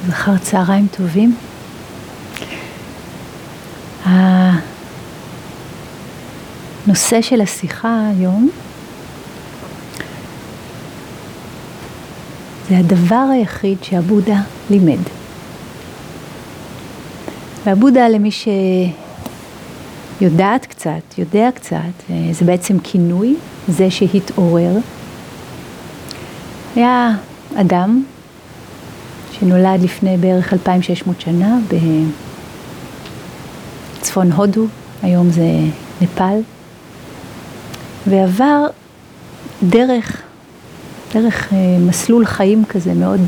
אחר צהריים טובים. הנושא של השיחה היום זה הדבר היחיד שהבודה לימד. והבודה, למי שיודעת קצת, יודע קצת, זה בעצם כינוי, זה שהתעורר. היה אדם שנולד לפני בערך 2600 שנה בצפון הודו, היום זה נפאל, ועבר דרך מסלול חיים כזה מאוד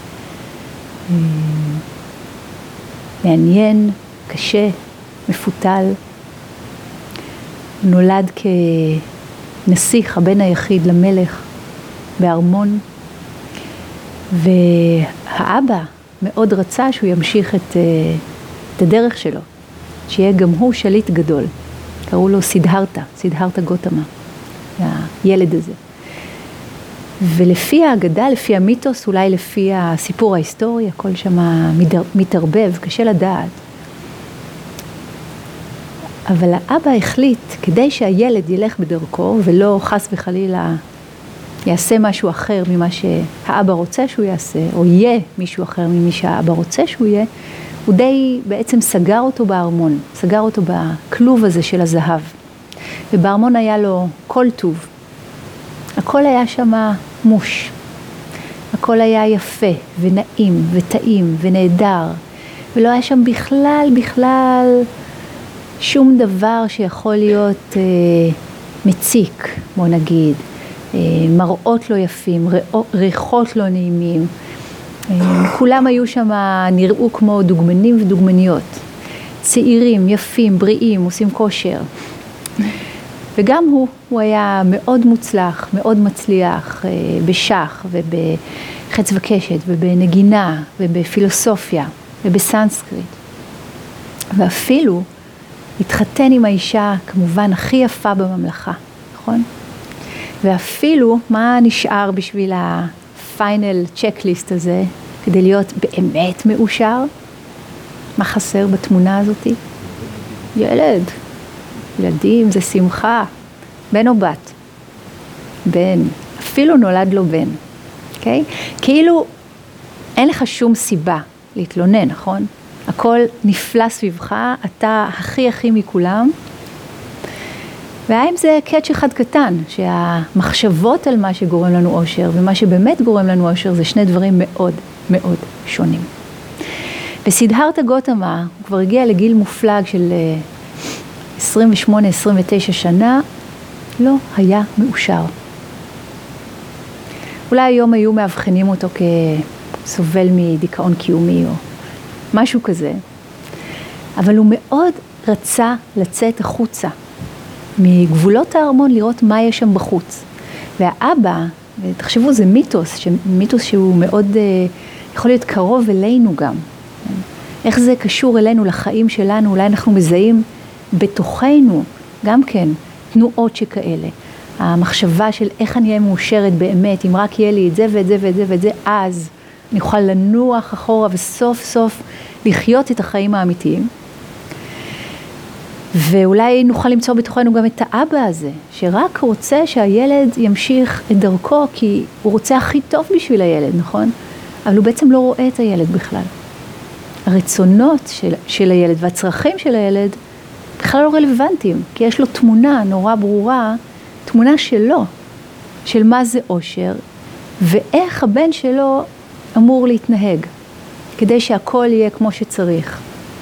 מעניין, קשה, מפותל. הוא נולד כנסיך, הבן היחיד למלך בארמון, והאבא מאוד רצה שהוא ימשיך את הדרך שלו, שיהיה גם הוא שליט גדול. קראו לו סידהרתה גותמה, הילד הזה. ולפי האגדה, לפי המיתוס, אולי לפי הסיפור ההיסטורי, הכל שם מתערבב, קשה לדעת. אבל האבא החליט, כדי שהילד ילך בדרכו, ולא חס וחלילה יעשה משהו אחר ממה שהאבא רוצה שהוא יעשה, או יהיה מישהו אחר ממי שהאבא רוצה שהוא יהיה, הוא די בעצם סגר אותו בארמון, סגר אותו בכלוב הזה של הזהב. ובארמון היה לו כל טוב. הכל היה שם מוש. הכל היה יפה ונעים וטעים ונהדר. ולא היה שם בכלל שום דבר שיכול להיות מציק, בוא נגיד. מראות לא יפים, ריחות לא נעימים. כולם היו שם, נראו כמו דוגמנים ודוגמניות. צעירים, יפים, בריאים, עושים כושר. וגם הוא היה מאוד מוצלח, מאוד מצליח בשח ובחץ וקשת ובנגינה ובפילוסופיה ובסנסקריט. ואפילו התחתן עם האישה כמובן הכי יפה בממלכה, נכון? ואפילו מה נשאר בשביל הפיינל צ'קליסט הזה כדי להיות באמת מאושר? מה חסר בתמונה הזאת? ילד. ילדים זה שמחה. בן או בת? בן. אפילו נולד לו בן. אוקיי? כאילו אין לך שום סיבה להתלונן, נכון? הכל נפלא סביבך, אתה הכי מכולם. והאם זה קאץ' אחד קטן, שהמחשבות על מה שגורם לנו אושר, ומה שבאמת גורם לנו אושר, זה שני דברים מאוד שונים. וסידהרתה גותמה, הוא כבר הגיע לגיל מופלג של 28-29 שנה, לא היה מאושר. אולי היום היו מאבחנים אותו כסובל מדיכאון קיומי או משהו כזה, אבל הוא מאוד רצה לצאת החוצה מגבולות הארמון, לראות מה יש שם בחוץ. והאבא, ותחשבו, זה מיתוס שהוא מאוד יכול להיות קרוב אלינו גם. איך זה קשור אלינו, לחיים שלנו, אולי אנחנו מזהים בתוכנו גם כן תנועות שכאלה. המחשבה של איך אני אהיה מאושרת באמת, אם רק יהיה לי את זה ואת זה ואת זה ואת זה, אז אני אוכל לנוח אחורה וסוף סוף לחיות את החיים האמיתיים. ואולי נוכל למצוא בתוכנו גם את האבא הזה, שרק רוצה שהילד ימשיך את דרכו, כי הוא רוצה הכי טוב בשביל הילד, נכון? אבל הוא בעצם לא רואה את הילד בכלל. הרצונות של הילד והצרכים של הילד בכלל לא רלוונטיים, כי יש לו תמונה נורא ברורה, תמונה שלו, של מה זה אושר, ואיך הבן שלו אמור להתנהג, כדי שהכל יהיה כמו שצריך.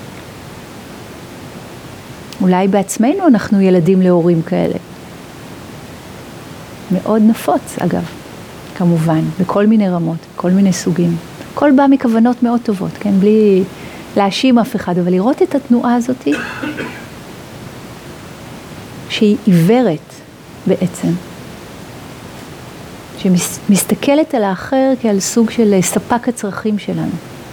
אולי בעצמנו אנחנו ילדים להורים כאלה. מאוד נפוץ, אגב, כמובן, בכל מיני רמות, כל מיני סוגים. הכל בא מכוונות מאוד טובות, כן? בלי להאשים אף אחד, אבל לראות את התנועה הזאת, שהיא עיוורת בעצם, שמסתכלת על האחר כעל סוג של ספק הצרכים שלנו.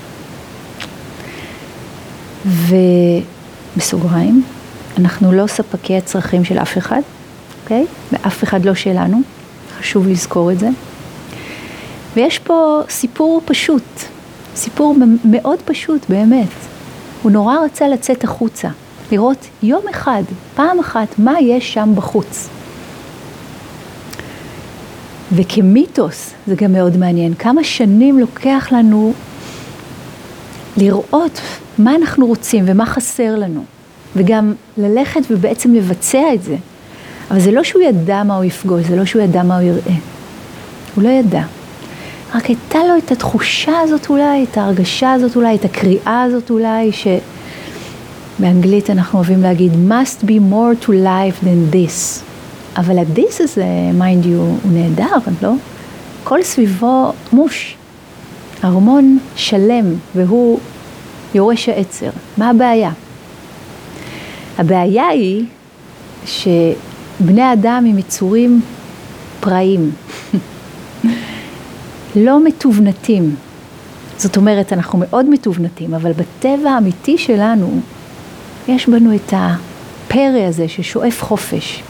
ובסוגריים, אנחנו לא ספקי הצרכים של אף אחד, אוקיי? ואף אחד לא שלנו, חשוב לזכור את זה. ויש פה סיפור פשוט סיפור מאוד פשוט, באמת. הוא נורא רצה לצאת החוצה, לראות יום אחד, פעם אחת, מה יש שם בחוץ. וכמיתוס, זה גם מאוד מעניין, כמה שנים לוקח לנו לראות מה אנחנו רוצים ומה חסר לנו, וגם ללכת ובעצם לבצע את זה. אבל זה לא שהוא ידע מה הוא יפגוש, זה לא שהוא ידע מה הוא יראה. הוא לא ידע. רק הייתה לו את התחושה הזאת אולי, את ההרגשה הזאת אולי, את הקריאה הזאת אולי, שבאנגלית אנחנו אוהבים להגיד, must be more to life than this. אבל ה-this הזה, mind you, הוא נהדר, לא? כל סביבו מוש. ארמון שלם, והוא יורש העצר. מה הבעיה? הבעיה היא שבני אדם הם יצורים פראיים. לא מתובנתים. זאת אומרת, אנחנו מאוד מתובנתים, אבל בטבע האמיתי שלנו, יש בנו את הפרא הזה ששואף חופש.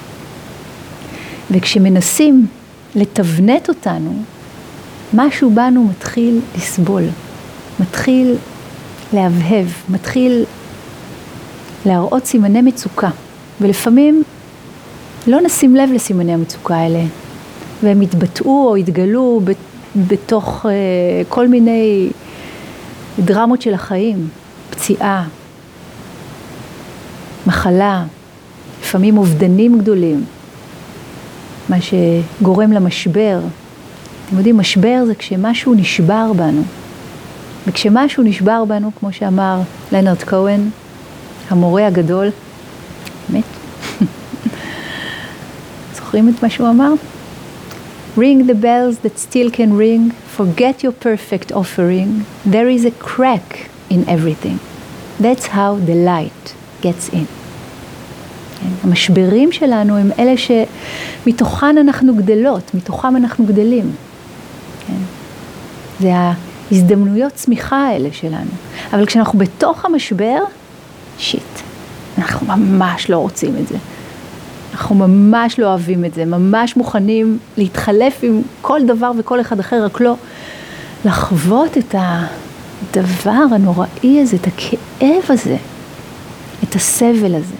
וכשמנסים לתבנת אותנו, משהו בנו מתחיל לסבול, מתחיל להבהב, מתחיל להראות סימני מצוקה. ולפעמים לא נשים לב לסימני המצוקה האלה, והם יתבטאו או יתגלו בתוך כל מיני דרמות של החיים, פציעה, מחלה, לפעמים אובדנים גדולים, מה שגורם למשבר. אתם יודעים, משבר זה כשמשהו נשבר בנו. וכשמשהו נשבר בנו, כמו שאמר לנרד כהן, המורה הגדול, באמת? זוכרים את מה שהוא אמר? Ring the bells that still can ring, forget your perfect offering, there is a crack in everything. That's how the light gets in. המשברים שלנו הם אלה שמתוכן אנחנו גדלות, מתוכם אנחנו גדלים. זה ההזדמנויות צמיחה האלה שלנו. אבל כשאנחנו בתוך המשבר, שיט, אנחנו ממש לא רוצים את זה. אנחנו ממש לא אוהבים את זה, ממש מוכנים להתחלף עם כל דבר וכל אחד אחר, רק לא לחוות את הדבר הנוראי הזה, את הכאב הזה, את הסבל הזה.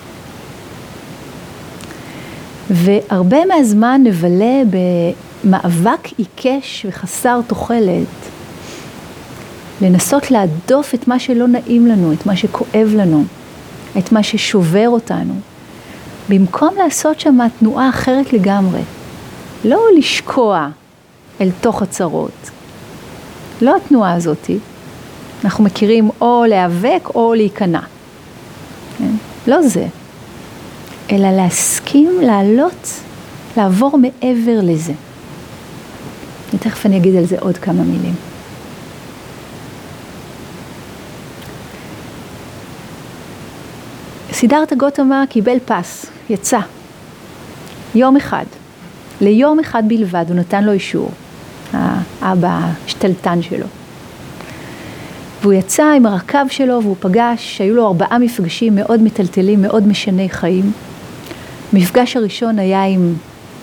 והרבה מהזמן נבלה במאבק עיקש וחסר תוחלת, לנסות להדוף את מה שלא נעים לנו, את מה שכואב לנו, את מה ששובר אותנו, במקום לעשות שם תנועה אחרת לגמרי. לא לשקוע אל תוך הצרות. לא התנועה הזאת. אנחנו מכירים או להיאבק או להיכנע. לא זה. אלא להסכים, לעלות, לעבור מעבר לזה. תכף אני אגיד על זה עוד כמה מילים. סידרתה גותמה קיבל פס, יצא. יום אחד. ליום אחד בלבד הוא נתן לו אישור. האבא השתלטן שלו. והוא יצא עם הרכב שלו והוא פגש, היו לו 4 מפגשים מאוד מטלטלים, מאוד משני חיים. המפגש הראשון היה עם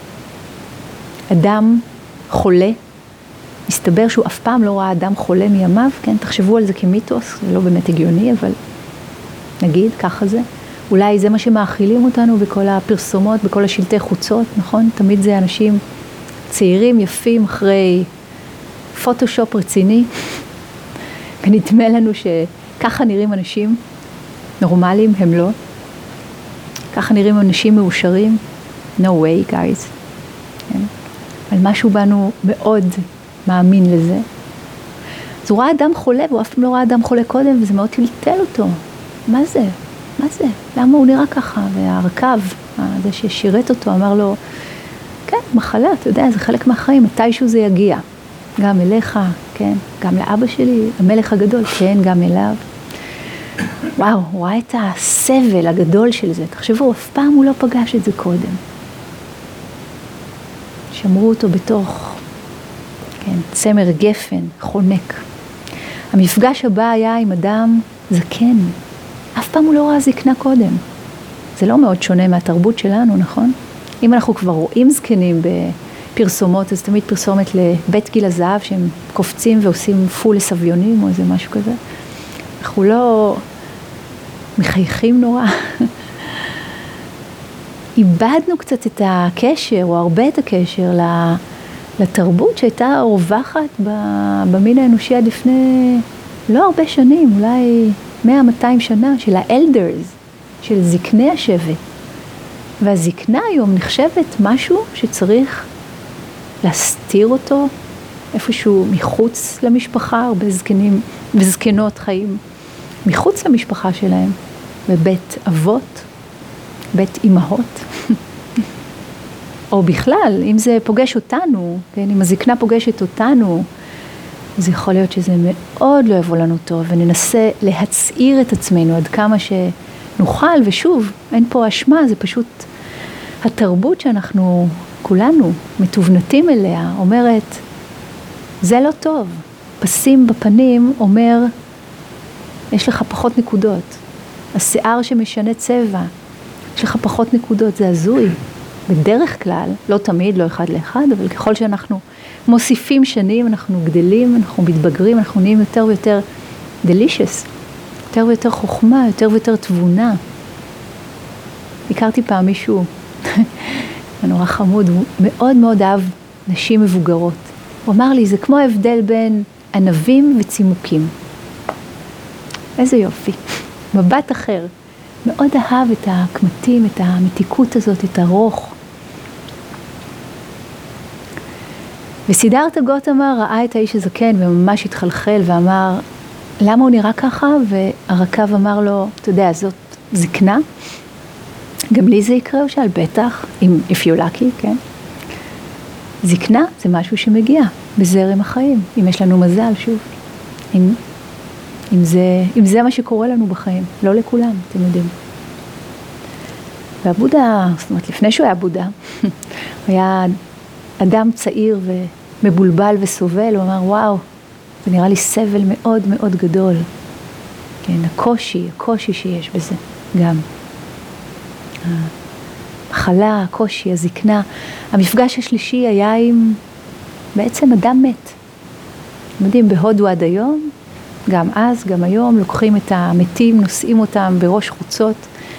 אדם חולה. מסתבר שהוא אף פעם לא ראה אדם חולה מימיו, כן? תחשבו על זה כמיתוס, זה לא באמת הגיוני, אבל נגיד, ככה זה. אולי זה מה שמאכילים אותנו בכל הפרסומות, בכל השלטי חוצות, נכון? תמיד זה אנשים צעירים, יפים, אחרי פוטושופ רציני. ונדמה לנו שככה נראים אנשים נורמליים, הם לא. ככה נראים אנשים מאושרים. No way, guys. כן? אבל משהו בנו מאוד מאמין לזה. אז הוא ראה אדם חולה, והוא אף פעם לא ראה אדם חולה קודם, וזה מאוד טלטל אותו. מה זה? מה זה? למה הוא נראה ככה? והרכב, זה ששירת אותו, אמר לו, כן, מחלה, אתה יודע, זה חלק מהחיים, מתישהו זה יגיע. גם אליך, כן, גם לאבא שלי, המלך הגדול, כן, גם אליו. וואו, הוא ראה את הסבל הגדול של זה. תחשבו, אף פעם הוא לא פגש את זה קודם. שמרו אותו בתוך, כן, צמר גפן, חונק. המפגש הבא היה עם אדם זקן. אף פעם הוא לא ראה זקנה קודם. זה לא מאוד שונה מהתרבות שלנו, נכון? אם אנחנו כבר רואים זקנים פרסומות, אז תמיד פרסומת לבית גיל הזהב, שהם קופצים ועושים פול לסביונים או איזה משהו כזה. אנחנו לא מחייכים נורא. איבדנו קצת את הקשר, או הרבה את הקשר, לתרבות שהייתה רווחת במין האנושי עד לפני לא הרבה שנים, אולי 100-200 שנה, של האלדרס, של זקני השבט. והזקנה היום נחשבת משהו שצריך להסתיר אותו איפשהו מחוץ למשפחה, הרבה זקנים וזקנות חיים מחוץ למשפחה שלהם, בבית אבות, בית אמהות. או בכלל, אם זה פוגש אותנו, כן, אם הזקנה פוגשת אותנו, אז יכול להיות שזה מאוד לא יבוא לנו טוב, וננסה להצעיר את עצמנו עד כמה שנוכל, ושוב, אין פה אשמה, זה פשוט התרבות שאנחנו כולנו מתובנתים אליה, אומרת, זה לא טוב. פסים בפנים אומר, יש לך פחות נקודות. השיער שמשנה צבע, יש לך פחות נקודות, זה הזוי. בדרך כלל, לא תמיד, לא אחד לאחד, אבל ככל שאנחנו מוסיפים שנים, אנחנו גדלים, אנחנו מתבגרים, אנחנו נהיים יותר ויותר delicious, יותר ויותר חוכמה, יותר ויותר תבונה. הכרתי פעם מישהו, נורא חמוד, הוא מאוד מאוד אהב נשים מבוגרות. הוא אמר לי, זה כמו ההבדל בין ענבים וצימוקים. איזה יופי. מבט אחר. מאוד אהב את הקמטים, את המתיקות הזאת, את הרוך. וסידרתא גותמא ראה את האיש הזקן וממש התחלחל ואמר, למה הוא נראה ככה? והרקב אמר לו, אתה יודע, זאת זקנה. גם לי זה יקרה, או שעל בטח, if you lucky, כן? זקנה זה משהו שמגיע בזרם החיים, אם יש לנו מזל, שוב. אם זה מה שקורה לנו בחיים, לא לכולם, אתם יודעים. והבודה, זאת אומרת, לפני שהוא היה בודה, הוא היה אדם צעיר ומבולבל וסובל, הוא אמר, וואו, זה נראה לי סבל מאוד מאוד גדול. כן, הקושי שיש בזה, גם. המחלה, הקושי, הזקנה. המפגש השלישי היה עם בעצם אדם מת. אתם יודעים, בהודו עד היום, גם אז, גם היום, לוקחים את המתים, נושאים אותם בראש חוצות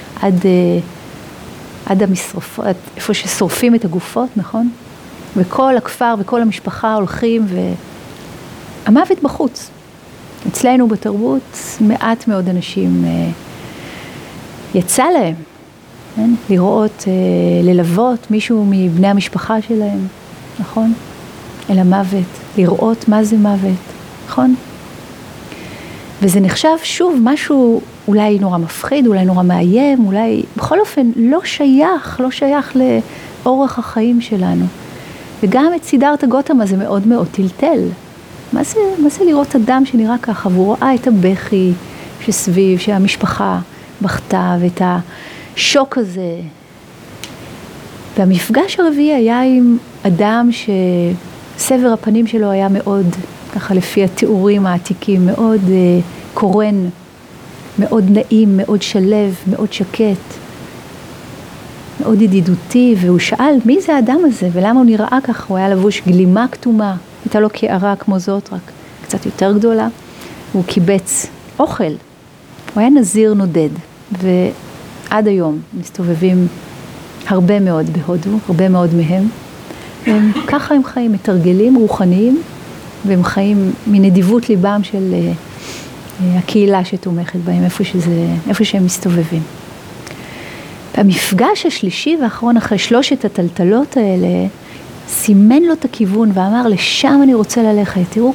עד המשרפות, איפה ששורפים את הגופות, נכון? וכל הכפר וכל המשפחה הולכים, והמוות בחוץ. אצלנו בתרבות מעט מאוד אנשים יצא להם, כן? לראות, ללוות מישהו מבני המשפחה שלהם, נכון? אל המוות, לראות מה זה מוות, נכון? וזה נחשב שוב משהו אולי נורא מפחיד, אולי נורא מאיים, אולי בכל אופן לא שייך לאורח החיים שלנו. וגם את סידרתא גותמא זה מאוד מאוד טלטל. מה זה לראות אדם שנראה ככה, והוא ראה את הבכי שסביב, שהמשפחה בכתה, ואת השוק הזה. והמפגש הרביעי היה עם אדם שסבר הפנים שלו היה מאוד, ככה לפי התיאורים העתיקים, מאוד קורן, מאוד נעים, מאוד שלב, מאוד שקט, מאוד ידידותי, והוא שאל מי זה האדם הזה ולמה הוא נראה ככה, הוא היה לבוש גלימה כתומה, הייתה לו קערה כמו זאת, רק קצת יותר גדולה, הוא קיבץ אוכל, הוא היה נזיר נודד, ועד היום מסתובבים הרבה מאוד בהודו, הרבה מאוד מהם, ככה הם חיים, מתרגלים רוחניים, והם חיים מנדיבות ליבם של הקהילה שתומכת בהם, איפה שהם מסתובבים. והמפגש השלישי והאחרון אחרי שלושת הטלטלות האלה, סימן לו את הכיוון ואמר, לשם אני רוצה ללכת. תראו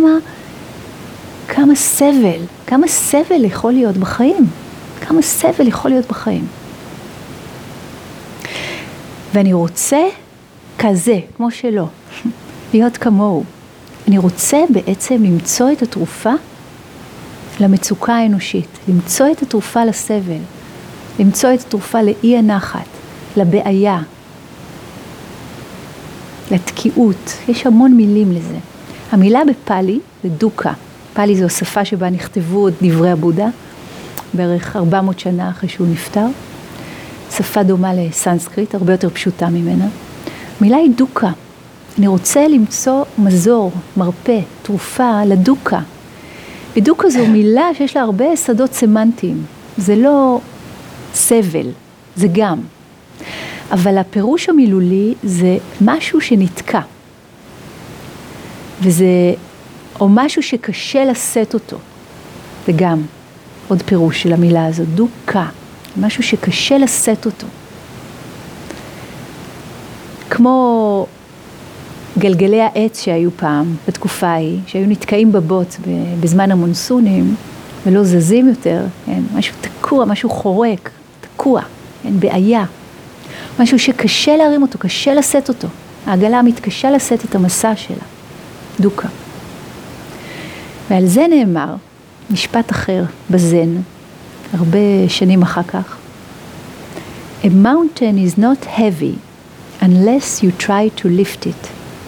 כמה סבל יכול להיות בחיים. כמה סבל יכול להיות בחיים. ואני רוצה כזה, כמו שלא, להיות כמוהו. אני רוצה בעצם למצוא את התרופה למצוקה האנושית, למצוא את התרופה לסבל, למצוא את התרופה לאי הנחת, לבעיה, לתקיעות. יש המון מילים לזה. המילה בפאלי זה דוקה. פאלי זו השפה שבה נכתבו את דברי הבודה, בערך 400 שנה אחרי שהוא נפטר. שפה דומה לסנסקריט, הרבה יותר פשוטה ממנה. המילה היא דוקה. אני רוצה למצוא מזור, מרפא, תרופה לדוקה. ודוקה זו מילה שיש לה הרבה יסודות סמנטיים. זה לא סבל, זה גם. אבל הפירוש המילולי זה משהו שנתקע. וזה, או משהו שקשה לשאת אותו. זה גם עוד פירוש של המילה הזאת, דוקה. משהו שקשה לשאת אותו. כמו גלגלי העץ שהיו פעם, בתקופה ההיא, שהיו נתקעים בבוץ בזמן המונסונים, ולא זזים יותר, כן? משהו תקוע, משהו חורק, תקוע, כן? בעיה. משהו שקשה להרים אותו, קשה לשאת אותו. העגלה מתקשה לשאת את המסע שלה. דוקה. ועל זה נאמר, משפט אחר, בזן, הרבה שנים אחר כך, A mountain is not heavy unless you try to lift it.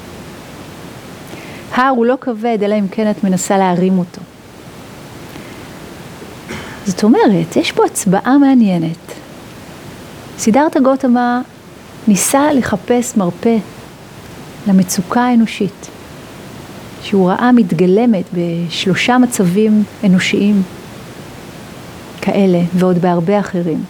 הר הוא לא כבד, אלא אם כן את מנסה להרים אותו. זאת אומרת, יש פה הצבעה מעניינת. סידרתא גותמה ניסה לחפש מרפא למצוקה האנושית, שהוא ראה מתגלמת בשלושה מצבים אנושיים כאלה, ועוד בהרבה אחרים.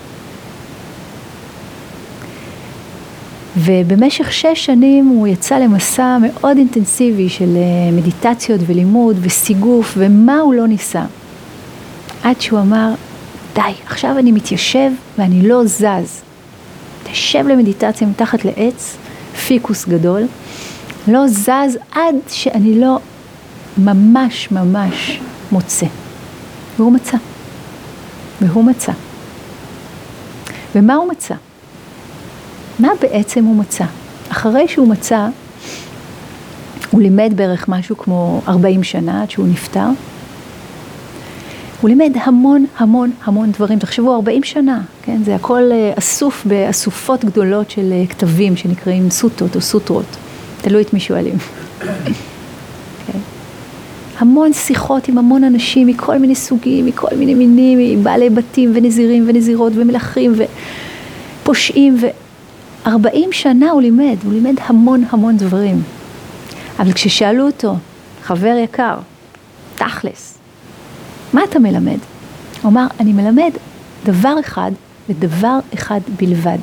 ובמשך 6 שנים הוא יצא למסע מאוד אינטנסיבי של מדיטציות ולימוד וסיגוף, ומה הוא לא ניסה. עד שהוא אמר, די, עכשיו אני מתיישב ואני לא זז. תשב למדיטציה מתחת לעץ, פיקוס גדול, לא זז עד שאני לא ממש מוצא. והוא מצא. והוא מצא. ומה הוא מצא? מה בעצם הוא מצא? אחרי שהוא מצא, הוא לימד בערך משהו כמו 40 שנה עד שהוא נפטר. הוא לימד המון דברים. תחשבו 40 שנה, כן? זה הכל אסוף באסופות גדולות של כתבים שנקראים סוטות או סוטרות. תלוי את מי שואלים. כן? המון שיחות עם המון אנשים מכל מיני סוגים, מכל מיני מינים, מבעלי בתים ונזירים ונזירות ומלכים ופושעים 40 שנה הוא לימד המון דברים. אבל כששאלו אותו, חבר יקר, תכלס, מה אתה מלמד? הוא אמר, אני מלמד דבר אחד ודבר אחד בלבד.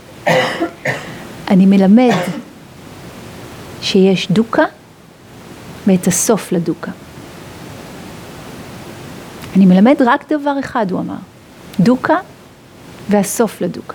אני מלמד שיש דוקה ואת הסוף לדוקה. אני מלמד רק דבר אחד, הוא אמר, דוקה והסוף לדוקה.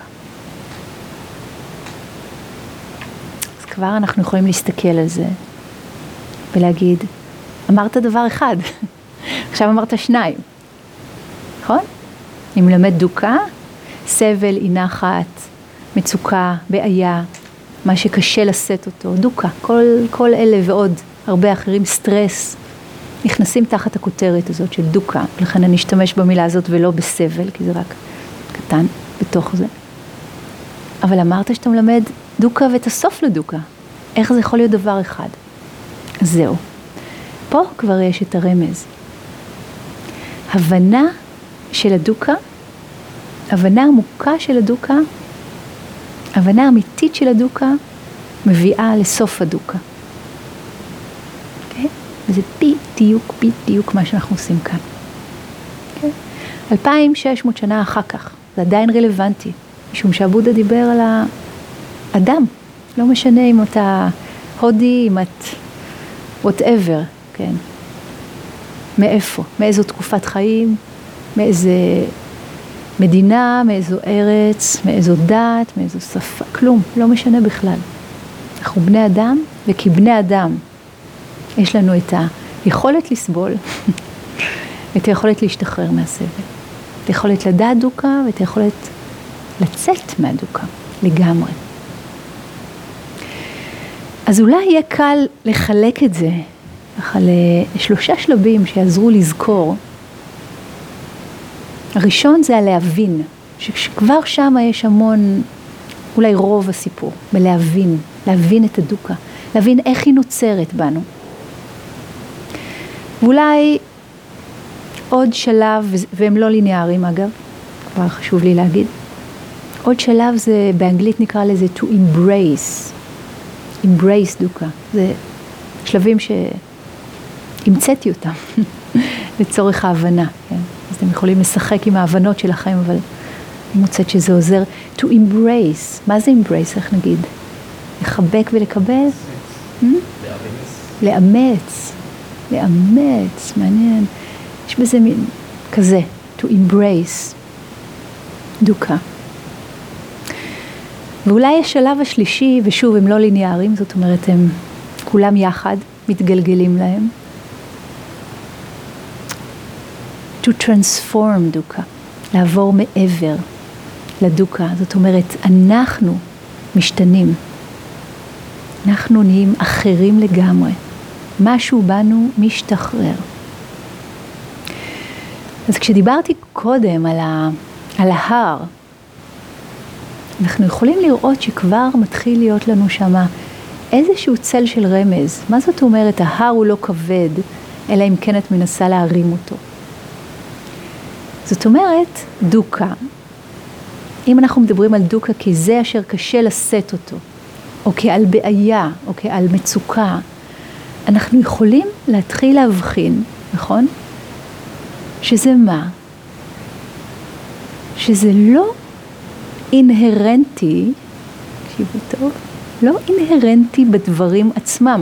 כבר אנחנו יכולים להסתכל על זה ולהגיד, אמרת דבר אחד, עכשיו אמרת 2, נכון? אני מלמד דוקה, סבל, אי נחת, מצוקה, בעיה, מה שקשה לשאת אותו, דוקה, כל אלה ועוד הרבה אחרים, סטרס, נכנסים תחת הכותרת הזאת של דוקה, לכן אני אשתמש במילה הזאת ולא בסבל, כי זה רק קטן בתוך זה. אבל אמרת שאתה מלמד דוקה ואת הסוף לדוקה. איך זה יכול להיות דבר אחד? זהו. פה כבר יש את הרמז. הבנה של הדוקה, הבנה עמוקה של הדוקה, הבנה אמיתית של הדוקה, מביאה לסוף הדוקה. Okay? וזה בדיוק מה שאנחנו עושים כאן. Okay? 2600 שנה אחר כך, זה עדיין רלוונטי, משום שהבודה דיבר על האדם. לא משנה אם אתה הודי, אם את whatever, כן. מאיפה? מאיזו תקופת חיים, מאיזה מדינה, מאיזו ארץ, מאיזו דת, מאיזו שפה, כלום, לא משנה בכלל. אנחנו בני אדם, וכבני אדם יש לנו את היכולת לסבול, את היכולת להשתחרר מהסבל, את היכולת לדעת דוקה, ואת היכולת לצאת מהדוקה, לגמרי. אז אולי יהיה קל לחלק את זה, ככה ל3 שלבים שיעזרו לזכור. הראשון זה הלהבין, שכבר שם יש המון, אולי רוב הסיפור, להבין את הדוקה, להבין איך היא נוצרת בנו. ואולי עוד שלב, והם לא ליניאריים אגב, כבר חשוב לי להגיד, עוד שלב זה באנגלית נקרא לזה to embrace, embrace דוקה. זה שלבים שהמצאתי אותם לצורך ההבנה. כן? אז אתם יכולים לשחק עם ההבנות שלכם, אבל אני מוצאת שזה עוזר to embrace. מה זה embrace? איך נגיד? לחבק ולקבל? לאמץ. לאמץ, מעניין. יש בזה מין כזה, to embrace דוקה. ואולי השלב השלישי, ושוב הם לא ליניאריים, זאת אומרת הם כולם יחד מתגלגלים להם. to transform דוקה, לעבור מעבר לדוקה, זאת אומרת אנחנו משתנים, אנחנו נהיים אחרים לגמרי, משהו בנו משתחרר. אז כשדיברתי קודם על ההר, אנחנו יכולים לראות שכבר מתחיל להיות לנו שמה איזשהו צל של רמז. מה זאת אומרת? ההר הוא לא כבד, אלא אם כן את מנסה להרים אותו. זאת אומרת, דוקה, אם אנחנו מדברים על דוקה כי זה אשר קשה לשאת אותו, או כעל בעיה, או כעל מצוקה, אנחנו יכולים להתחיל להבחין, נכון? שזה מה? שזה לא אינהרנטי, תקשיבו טוב, לא אינהרנטי בדברים עצמם.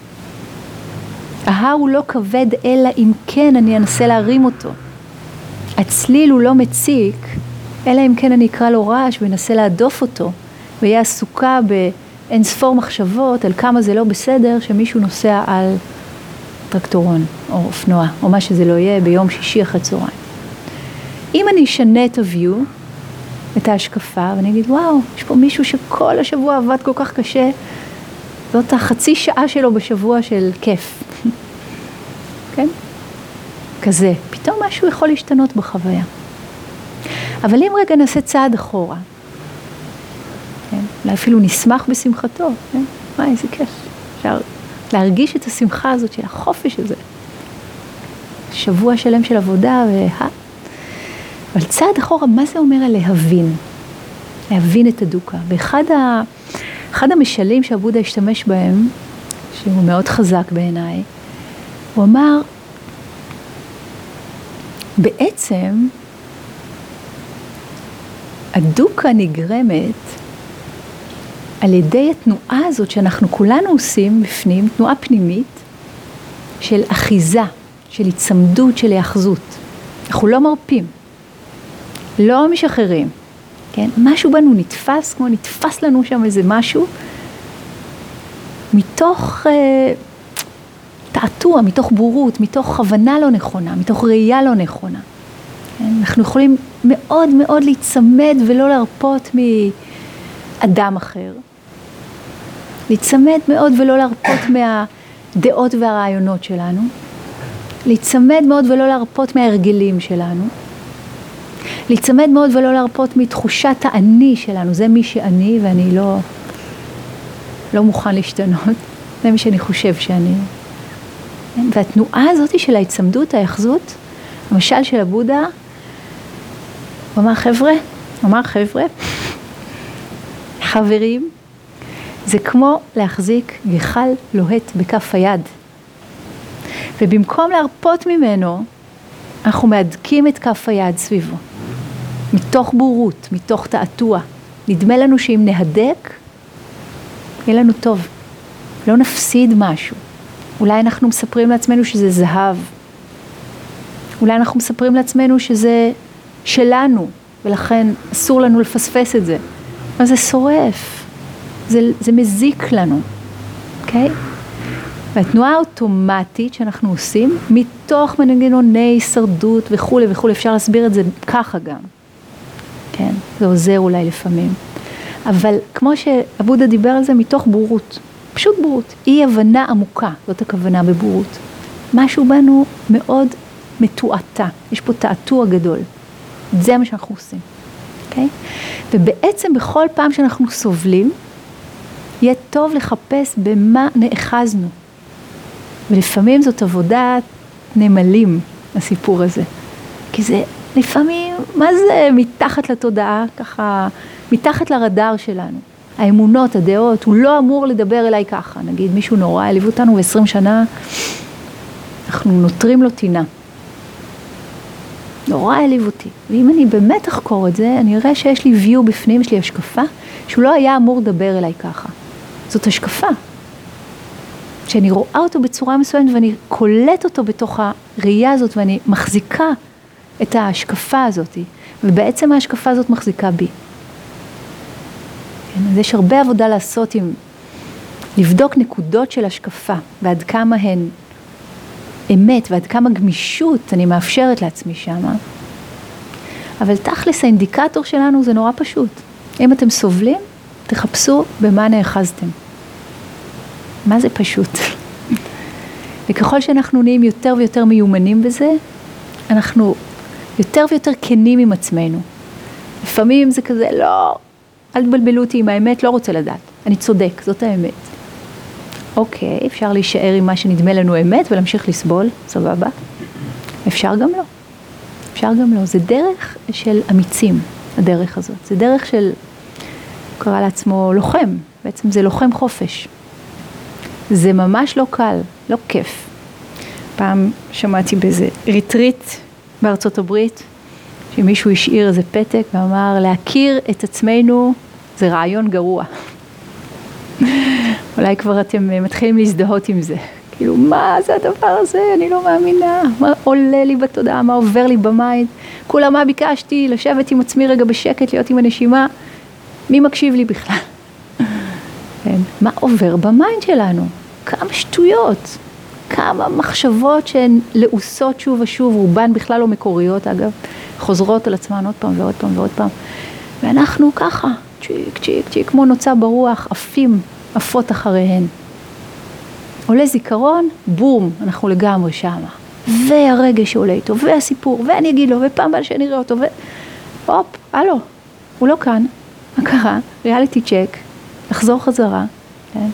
ההר הוא לא כבד, אלא אם כן אני אנסה להרים אותו. הצליל הוא לא מציק, אלא אם כן אני אקרא לו רעש ואנסה להדוף אותו, ויהיה עסוקה באין ספור מחשבות על כמה זה לא בסדר שמישהו נוסע על טרקטורון או אופנוע, או מה שזה לא יהיה ביום שישי אחרי צהריים. אם אני אשנה את הוויו, את ההשקפה, ואני אגיד, וואו, יש פה מישהו שכל השבוע עבד כל כך קשה, זאת החצי שעה שלו בשבוע של כיף. כן? כזה. פתאום משהו יכול להשתנות בחוויה. אבל אם רגע נעשה צעד אחורה, כן? אולי אפילו נשמח בשמחתו, כן? מה, איזה כיף. אפשר להרגיש את השמחה הזאת של החופש הזה. שבוע שלם של עבודה אבל צעד אחורה, מה זה אומר על להבין? להבין את הדוקה. ואחד המשלים שהבודה השתמש בהם, שהוא מאוד חזק בעיניי, הוא אמר, בעצם, הדוקה נגרמת על ידי התנועה הזאת שאנחנו כולנו עושים בפנים, תנועה פנימית של אחיזה, של הצמדות, של היאחזות. אנחנו לא מרפים. לא משחררים, כן? משהו בנו נתפס, כמו נתפס לנו שם איזה משהו, מתוך תעתוע, מתוך בורות, מתוך הבנה לא נכונה, מתוך ראייה לא נכונה. כן? אנחנו יכולים מאוד מאוד להצמד ולא להרפות מאדם אחר. להצמד מאוד ולא להרפות מהדעות והרעיונות שלנו. להצמד מאוד ולא להרפות מההרגלים שלנו. להצמד מאוד ולא להרפות מתחושת האני שלנו, זה מי שאני ואני לא מוכן להשתנות, זה מי שאני חושב שאני. והתנועה הזאת של ההצמדות, ההיאחזות, המשל של הבודה, הוא אמר חבר'ה, חברים, זה כמו להחזיק גחל לוהט בכף היד. ובמקום להרפות ממנו, אנחנו מהדקים את כף היד סביבו. מתוך בורות, מתוך תעתוע. נדמה לנו שאם נהדק, יהיה לנו טוב. לא נפסיד משהו. אולי אנחנו מספרים לעצמנו שזה זהב. אולי אנחנו מספרים לעצמנו שזה שלנו, ולכן אסור לנו לפספס את זה. אבל זה שורף. זה מזיק לנו. אוקיי? והתנועה האוטומטית שאנחנו עושים, מתוך מנגנוני הישרדות וכו' וכו', אפשר להסביר את זה ככה גם. כן, זה עוזר אולי לפעמים. אבל כמו שהבודה דיבר על זה, מתוך בורות. פשוט בורות. אי הבנה עמוקה, זאת הכוונה בבורות. משהו בנו מאוד מתועתה. יש פה תעתוע גדול. זה מה שאנחנו עושים. אוקיי? ובעצם בכל פעם שאנחנו סובלים, יהיה טוב לחפש במה נאחזנו. ולפעמים זאת עבודת נמלים, הסיפור הזה. כי זה לפעמים, מה זה מתחת לתודעה, ככה, מתחת לרדאר שלנו. האמונות, הדעות, הוא לא אמור לדבר אליי ככה. נגיד, מישהו נורא העליב אותנו 20 שנה, אנחנו נותרים לו טינה. נורא העליב אותי. ואם אני באמת אחקור את זה, אני אראה שיש לי view בפנים, יש לי השקפה, שהוא לא היה אמור לדבר אליי ככה. זאת השקפה. שאני רואה אותו בצורה מסוימת, ואני קולט אותו בתוך הראייה הזאת, ואני מחזיקה את ההשקפה הזאת, ובעצם ההשקפה הזאת מחזיקה בי. כן, אז יש הרבה עבודה לעשות עם לבדוק נקודות של השקפה, ועד כמה הן אמת, ועד כמה גמישות אני מאפשרת לעצמי שמה. אבל תכלס האינדיקטור שלנו זה נורא פשוט. אם אתם סובלים, תחפשו במה נאחזתם. מה זה פשוט? וככל שאנחנו נהיים יותר ויותר מיומנים בזה, אנחנו יותר ויותר כנים עם עצמנו. לפעמים זה כזה, לא, אל תבלבלו אותי עם האמת, לא רוצה לדעת. אני צודק, זאת האמת. אוקיי, אפשר להישאר עם מה שנדמה לנו אמת ולהמשיך לסבול, סבבה. אפשר גם לא. אפשר גם לא. זה דרך של אמיצים, הדרך הזאת. זה דרך של, הוא קרא לעצמו לוחם. בעצם זה לוחם חופש. זה ממש לא קל, לא כיף. פעם שמעתי באיזה ריטריט בארצות הברית, שמישהו השאיר איזה פתק ואמר, להכיר את עצמנו זה רעיון גרוע. אולי כבר אתם מתחילים להזדהות עם זה. כאילו, מה זה הדבר הזה? אני לא מאמינה. מה עולה לי בתודעה? מה עובר לי במיינד? כולה מה ביקשתי? לשבת עם עצמי רגע בשקט, להיות עם הנשימה. מי מקשיב לי בכלל? כן. מה עובר במיינד שלנו? כמה שטויות. כמה מחשבות שהן לעוסות שוב ושוב, רובן בכלל לא מקוריות, אגב, חוזרות על עצמן עוד פעם ועוד פעם ועוד פעם. ואנחנו ככה, צ'יק, צ'יק, צ'יק, כמו נוצה ברוח, עפים, עפות אחריהן. עולה זיכרון, בום, אנחנו לגמרי שמה. והרגש שעולה איתו, והסיפור, ואני אגיד לו, ופעם הבאה שנראה אותו, הופ, הלו, הוא לא כאן. מה קרה? ריאליטי צ'ק, לחזור חזרה, כן?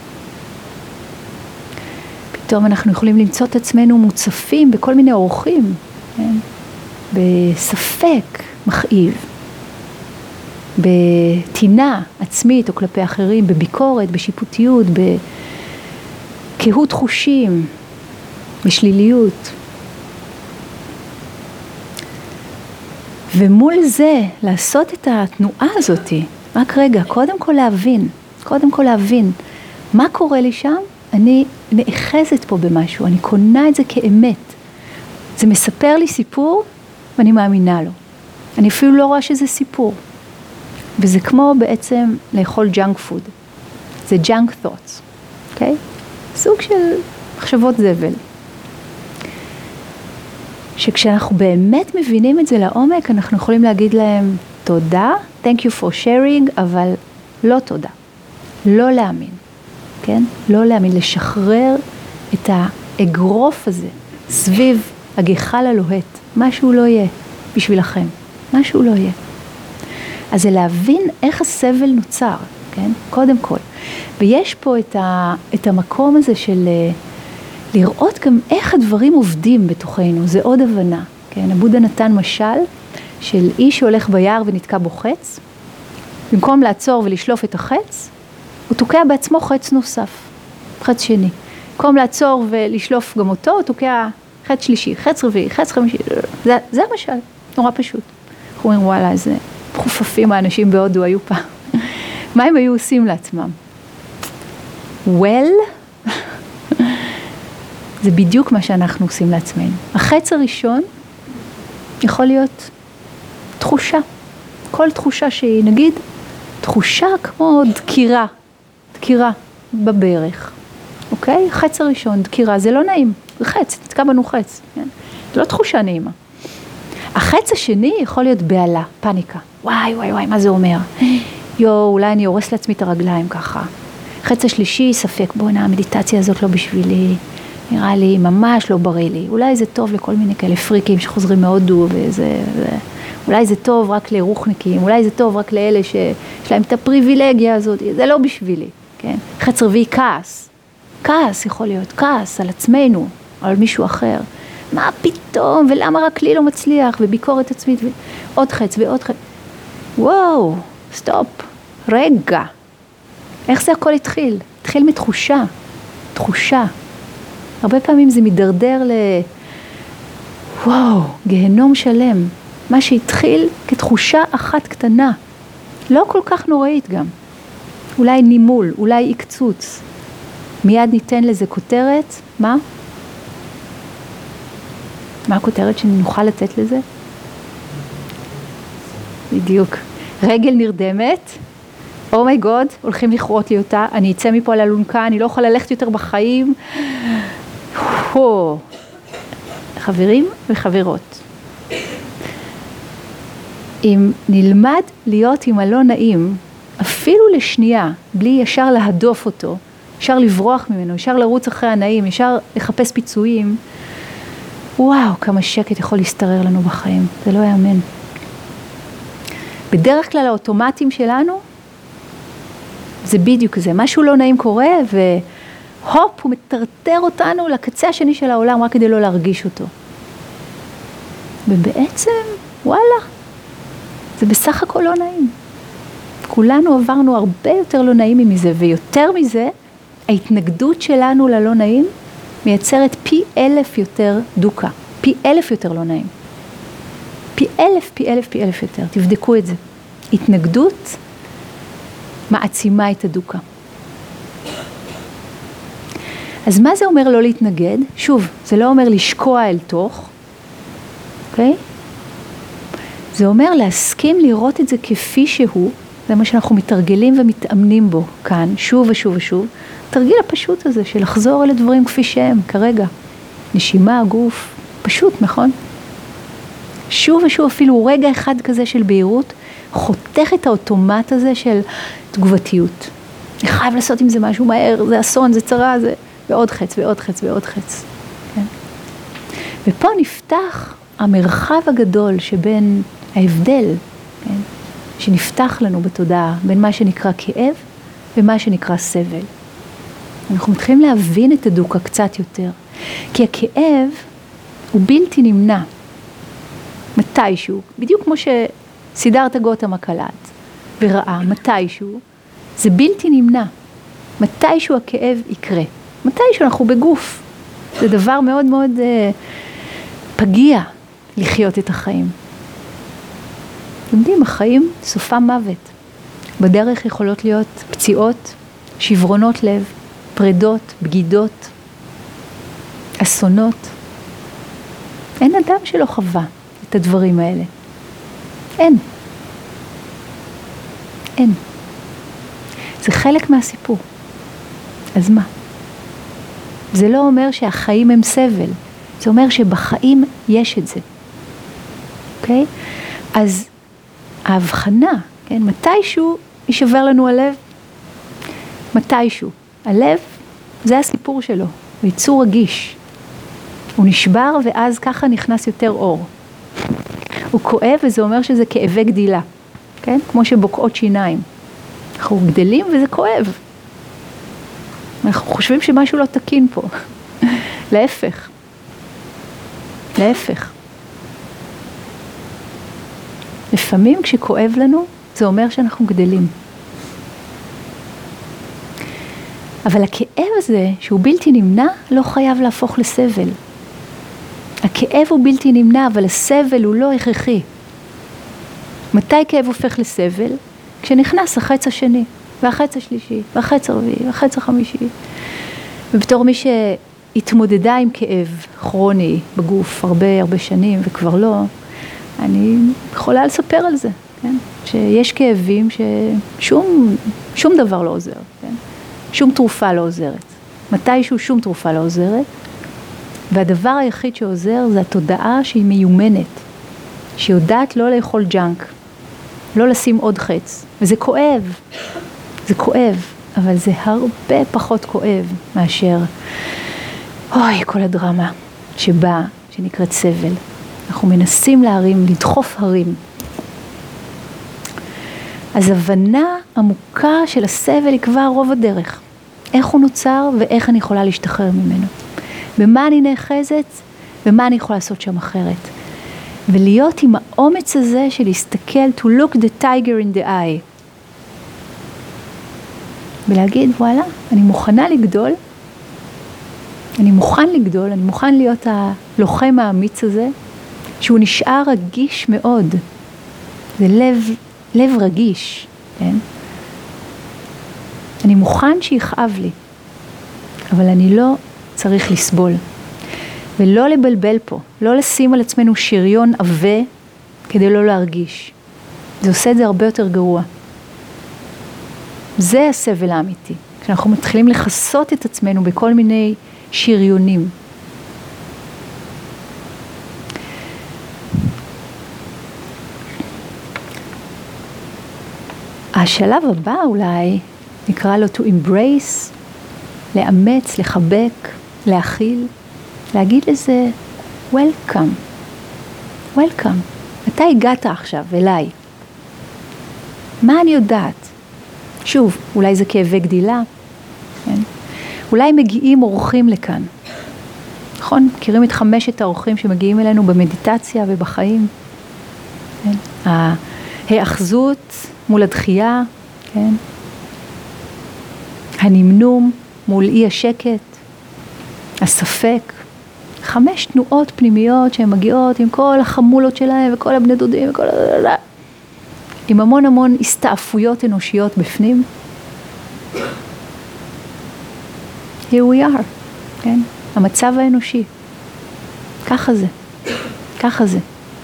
פתאום אנחנו יכולים למצוא את עצמנו מוצפים בכל מיני אורחים, כן? בספק מכאיב, בתינה עצמית או כלפי אחרים, בביקורת, בשיפוטיות, בקהות חושים, בשליליות. ומול זה, לעשות את התנועה הזאת, רק רגע, קודם כל להבין, מה קורה לי שם? אני נאחזת פה במשהו, אני קונה את זה כאמת. זה מספר לי סיפור ואני מאמינה לו. אני אפילו לא רואה שזה סיפור. וזה כמו בעצם לאכול ג'אנק פוד. זה ג'אנק thoughts, אוקיי? סוג של מחשבות זבל. שכשאנחנו באמת מבינים את זה לעומק, אנחנו יכולים להגיד להם תודה, thank you for sharing, אבל לא תודה. לא להאמין, כן? לא להאמין, לשחרר את האגרוף הזה סביב הגחל הלוהט. משהו לא יהיה בשבילכם. משהו לא יהיה. אז זה להבין איך הסבל נוצר, כן? קודם כל. ויש פה את המקום הזה של לראות גם איך הדברים עובדים בתוכנו. זה עוד הבנה, כן? הבודה נתן משל של איש שהולך ביער ונתקע בו חץ. במקום לעצור ולשלוף את החץ, הוא תוקע בעצמו חץ נוסף, חץ שני. במקום לעצור ולשלוף גם אותו, הוא תוקע חץ שלישי, חץ רביעי, חץ חמישי. זה המשל, נורא פשוט. אנחנו אומרים, וואלה, איזה חופפים האנשים בהודו היו פעם. מה הם היו עושים לעצמם? זה בדיוק מה שאנחנו עושים לעצמנו. החץ הראשון יכול להיות תחושה. כל תחושה שהיא, נגיד, תחושה כמו דקירה בברך. אוקיי? חץ הראשון, דקירה, זה לא נעים. זה חץ, נתקע בנו חץ. כן? זה לא תחושה נעימה. החץ השני יכול להיות בעלה, פאניקה. וואי, מה זה אומר? אולי אני הורס לעצמי את הרגליים ככה. חץ השלישי, ספק, בוא'נה, המדיטציה הזאת לא בשבילי. נראה לי ממש לא בריא לי. אולי זה טוב לכל מיני כאלה פריקים שחוזרים מהודו וזה. אולי זה טוב רק לרוחניקים, אולי זה טוב רק לאלה שיש להם את הפריבילגיה הזאת. זה לא בשבילי, כן? חץ רביעי, כעס. כעס יכול להיות, כעס על עצמנו, על מישהו אחר. מה פתאום, ולמה רק לי לא מצליח, וביקורת עצמית, ועוד חץ ועוד חץ. וואו, סטופ, רגע. איך זה הכל התחיל? התחיל מתחושה, תחושה. הרבה פעמים זה מדרדר וואו, גיהנום שלם. מה שהתחיל כתחושה אחת קטנה, לא כל כך נוראית גם. אולי נימול, אולי עקצוץ. מיד ניתן לזה כותרת, מה? מה הכותרת שנוכל לתת לזה? בדיוק. רגל נרדמת, אומייגוד, הולכים לכרות לי אותה, אני אצא מפה על אלונקה, אני לא יכולה ללכת יותר בחיים. חברים וחברות, אם נלמד להיות עם הלא נעים, אפילו לשנייה, בלי ישר להדוף אותו, ישר לברוח ממנו, ישר לרוץ אחרי הנעים, ישר לחפש פיצויים, וואו, כמה שקט יכול להסתרר לנו בחיים, זה לא יאמן. בדרך כלל האוטומטים שלנו, זה בדיוק זה, משהו לא נעים קורה, והופ, הוא מטרטר אותנו לקצה השני של העולם, רק כדי לא להרגיש אותו. ובעצם, וואלה, זה בסך הכל לא נעים. כולנו עברנו הרבה יותר לא נעים מזה, ויותר מזה, ההתנגדות שלנו ללא נעים, מייצרת פי 1000 יותר דוקה, פי 1000 יותר לא נעים. פי 1000, פי 1000, פי 1000 יותר, תבדקו את זה. התנגדות מעצימה את הדוקה. אז מה זה אומר לא להתנגד? שוב, זה לא אומר לשקוע אל תוך, אוקיי? זה אומר להסכים לראות את זה כפי שהוא, זה מה שאנחנו מתרגלים ומתאמנים בו כאן, שוב ושוב ושוב, תרגיל הפשוט הזה של לחזור אל הדברים כפי שהם, כרגע. נשימה, גוף, פשוט, נכון? שוב ושוב, אפילו רגע אחד כזה של בהירות, חותך את האוטומט הזה של תגובתיות. אני חייב לעשות עם זה משהו מהר, זה אסון, זה צרה, זה... ועוד חץ, ועוד חץ, ועוד חץ. כן? ופה נפתח המרחב הגדול שבין ההבדל, כן? שנפתח לנו בתודעה, בין מה שנקרא כאב ומה שנקרא סבל. אנחנו מתחילים להבין את הדוקה קצת יותר, כי הכאב הוא בלתי נמנע, מתישהו, בדיוק כמו שסידרת גותם הקלט וראה, מתישהו, זה בלתי נמנע, מתישהו הכאב יקרה, מתישהו אנחנו בגוף, זה דבר מאוד מאוד פגיע לחיות את החיים. יודעים, החיים סופם מוות, בדרך יכולות להיות פציעות, שברונות לב, פרדות, בגידות, אסונות. אין אדם שלא חווה את הדברים האלה. אין. אין. זה חלק מהסיפור. אז מה? זה לא אומר שהחיים הם סבל. זה אומר שבחיים יש את זה. אוקיי? אז ההבחנה, כן? מתישהו יישבר לנו הלב? מתישהו. הלב, זה הסיפור שלו. הוא יצור רגיש. הוא נשבר ואז ככה נכנס יותר אור. הוא כואב וזה אומר שזה כאבי גדילה. כן? כמו שבוקעות שיניים. אנחנו גדלים וזה כואב. אנחנו חושבים שמשהו לא תקין פה. להפך. להפך. לפעמים כשכואב לנו, זה אומר שאנחנו גדלים. אבל הכאב הזה, שהוא בלתי נמנע, לא חייב להפוך לסבל. הכאב הוא בלתי נמנע, אבל הסבל הוא לא הכרחי. מתי כאב הופך לסבל? כשנכנס החץ השני, והחץ השלישי, והחץ הרביעי, והחץ החמישי. ובתור מי שהתמודדה עם כאב כרוני בגוף הרבה שנים, וכבר לא, אני יכולה לספר על זה, כן? שיש כאבים ששום דבר לא עוזר, כן? שום תרופה לא עוזרת. מתישהו שום תרופה לא עוזרת, והדבר היחיד שעוזר זה התודעה שהיא מיומנת, שיודעת לא לאכול ג'אנק, לא לשים עוד חץ, וזה כואב, זה כואב, אבל זה הרבה פחות כואב מאשר, אוי, כל הדרמה שבאה, שנקראת סבל. אנחנו מנסים להרים, לדחוף הרים. אז הבנה עמוקה של הסבל היא כבר רוב הדרך. איך הוא נוצר ואיך אני יכולה להשתחרר ממנו. במה אני נאחזת ומה אני יכולה לעשות שם אחרת. ולהיות עם האומץ הזה של להסתכל, to look the tiger in the eye. ולהגיד, וואלה, אני מוכנה לגדול, אני מוכן להיות הלוחם האמיץ הזה, שהוא נשאר רגיש מאוד. זה לב רגיש, כן? אני מוכן שיכאב לי, אבל אני לא צריך לסבול. ולא לבלבל פה, לא לשים על עצמנו שריון עבה כדי לא להרגיש. זה עושה את זה הרבה יותר גרוע. זה הסבל האמיתי. כשאנחנו מתחילים לחסות את עצמנו בכל מיני שריונים. השלב הבא אולי נקרא לו to embrace, לאמץ, לחבק, להכיל, להגיד לזה welcome. אתה הגעת עכשיו אליי. מה אני יודעת? שוב, אולי זה כאבי גדילה, כן? אולי מגיעים אורחים לכאן. נכון? מכירים את 5 האורחים שמגיעים אלינו במדיטציה ובחיים. כן? ההאחזות מול הדחייה, כן? הנמנום מול אי השקט, הספק. 5 תנועות פנימיות שהן מגיעות עם כל החמולות שלהם וכל הבני דודים וכל... עם המון הסתעפויות אנושיות בפנים. Here we are, כן? המצב האנושי. ככה זה.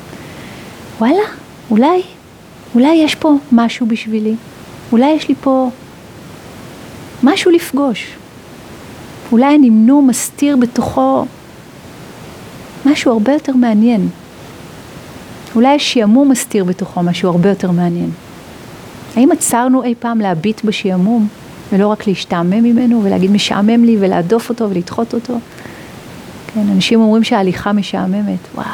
וואלה, אולי יש פה משהו בשבילי. אולי יש לי פה משהו לפגוש. אולי הנמנום מסתיר בתוכו משהו הרבה יותר מעניין. אולי השעמום מסתיר בתוכו משהו הרבה יותר מעניין. האם עצרנו אי פעם להביט בשעמום, ולא רק להשתעמם ממנו, ולהגיד משעמם לי, ולהדוף אותו, ולדחות אותו? כן, אנשים אומרים שההליכה משעממת. וואו.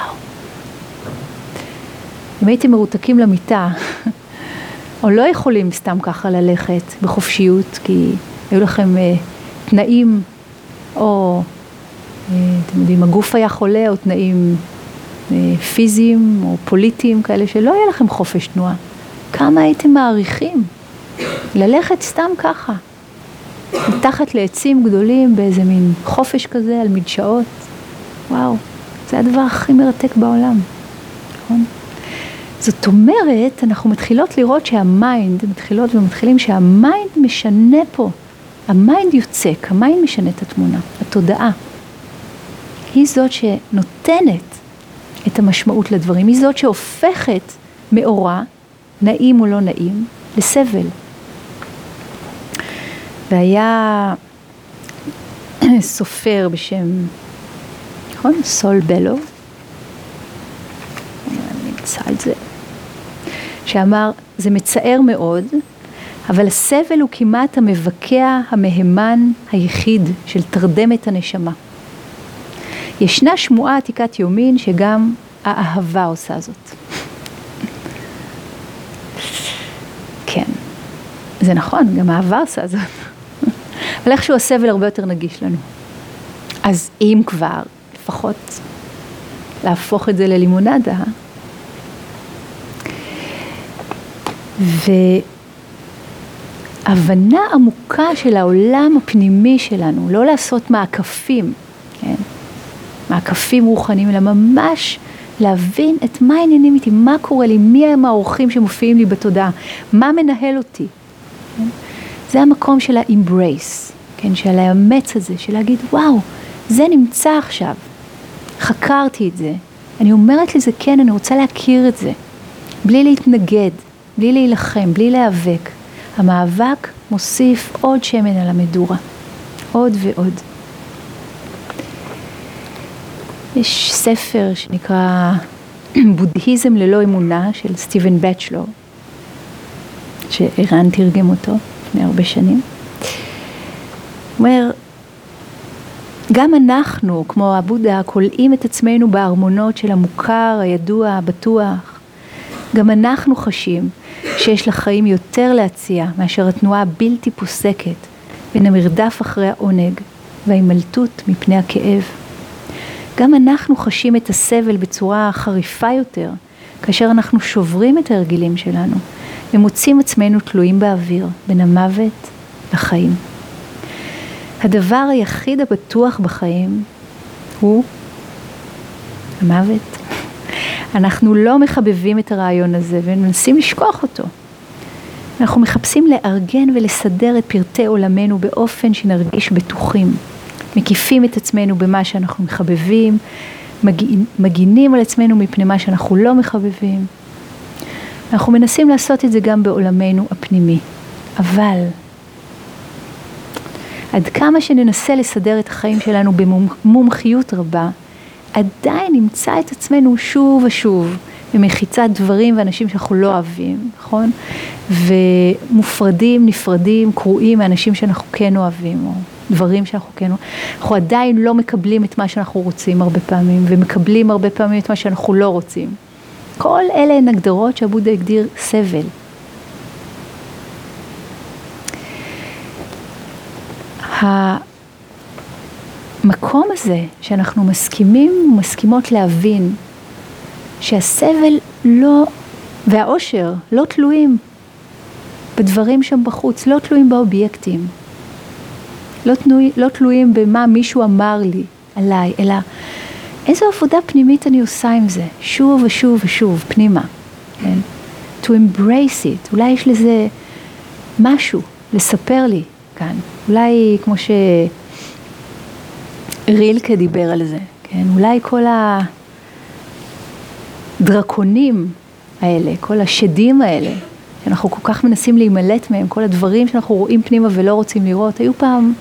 אם הייתם מרותקים למיטה, או לא יכולים סתם ככה ללכת בחופשיות, כי היו לכם תנאים, או, אתם יודעים, הגוף היה חולה, או תנאים פיזיים או פוליטיים כאלה, שלא היה לכם חופש תנועה. כמה הייתם מעריכים ללכת סתם ככה, מתחת לעצים גדולים, באיזה מין חופש כזה, על מדשאות. וואו, זה הדבר הכי מרתק בעולם. נכון? זאת אומרת, אנחנו מתחילות לראות מתחילים שהמיינד משנה פה. המיינד יוצק, המיינד משנה את התמונה, התודעה. היא זאת שנותנת את המשמעות לדברים, היא זאת שהופכת מאורע, נעים או לא נעים, לסבל. והיה סופר בשם, נכון? סול בלו, אני נמצא על זה, שאמר, זה מצער מאוד, אבל הסבל הוא כמעט המבקע המהימן היחיד של תרדמת הנשמה. ישנה שמועה עתיקת יומין שגם האהבה עושה זאת. כן, זה נכון, גם האהבה עושה זאת. אבל איכשהו הסבל הרבה יותר נגיש לנו. אז אם כבר, לפחות להפוך את זה ללימונדה. והבנה עמוקה של העולם הפנימי שלנו, לא לעשות מעקפים, כן? מעקפים רוחניים, אלא ממש להבין את מה העניינים איתי, מה קורה לי, מי הם האורחים שמופיעים לי בתודעה, מה מנהל אותי. כן? זה המקום של ה-embrace, כן? של האמץ הזה, של להגיד, וואו, זה נמצא עכשיו, חקרתי את זה, אני אומרת לזה כן, אני רוצה להכיר את זה, בלי להתנגד, בלי להילחם, בלי להיאבק. המאבק מוסיף עוד שמן על המדורה, עוד ועוד. יש ספר שנקרא בודהיזם ללא אמונה של סטיבן בצ'לור, שאירן תרגם אותו לפני הרבה שנים. אומר, גם אנחנו, כמו הבודה, קולעים את עצמנו בארמונות של המוכר, הידוע, הבטוח. גם אנחנו חשים שיש לחיים יותר להציע מאשר התנועה הבלתי פוסקת בין המרדף אחרי העונג וההימלטות מפני הכאב. גם אנחנו חשים את הסבל בצורה חריפה יותר, כאשר אנחנו שוברים את ההרגילים שלנו, ומוצאים עצמנו תלויים באוויר, בין המוות לחיים. הדבר היחיד הבטוח בחיים הוא המוות. אנחנו לא מחבבים את הרעיון הזה ומנסים לשכוח אותו. אנחנו מחפשים לארגן ולסדר את פרטי עולמנו באופן שנרגיש בטוחים. מקיפים את עצמנו במה שאנחנו מחבבים, מגינים על עצמנו מפני מה שאנחנו לא מחבבים. אנחנו מנסים לעשות את זה גם בעולמנו הפנימי. אבל עד כמה שננסה לסדר את החיים שלנו במומחיות רבה, עדיין נמצא את עצמנו שוב ושוב במחיצת דברים ואנשים שאנחנו לא אוהבים, נכון? ומופרדים, נפרדים, קרועים מאנשים שאנחנו כן אוהבים, או דברים שאנחנו כן אוהבים. אנחנו עדיין לא מקבלים את מה שאנחנו רוצים הרבה פעמים, ומקבלים הרבה פעמים את מה שאנחנו לא רוצים. כל אלה הן הגדרות שהבודה הגדיר סבל. המקום הזה שאנחנו מסכימים ומסכימות להבין שהסבל לא, והאושר לא תלויים בדברים שם בחוץ, לא תלויים באובייקטים, לא תלויים במה מישהו אמר לי עליי, אלא איזו עבודה פנימית אני עושה עם זה, שוב ושוב ושוב, פנימה. כן? To embrace it, אולי יש לזה משהו לספר לי כאן, אולי כמו רילקה דיבר על זה, כן? אולי כל הדרקונים האלה, כל השדים האלה, שאנחנו כל כך מנסים להימלט מהם, כל הדברים שאנחנו רואים פנימה ולא רוצים לראות, היו פעם